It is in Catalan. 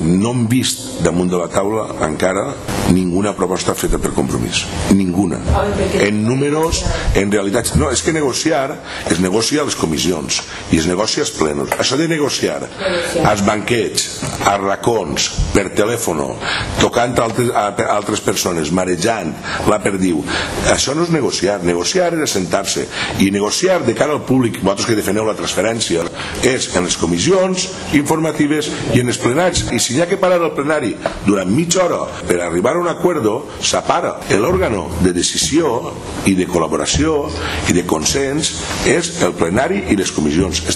no hem vist damunt de la taula encara ninguna proposta feta per Compromís, ninguna, en números, en realitats. No, és que negociar es negocia a les comissions i es negocia als plenos. Això de negociar als banquets, als racons, per telèfon, tocant a altres persones, marejant la perdiu, això no és negociar. Negociar és sentar-se, i negociar de cara al públic, vosaltres que defeneu la transferència, és en les comissions informatives i en els plenaris. I si hi ha que parar el plenari durant mitja hora per arribar a un acuerdo, s'apara. L'òrgano de decisió i de col·laboració i de consens és el plenari i les comissions.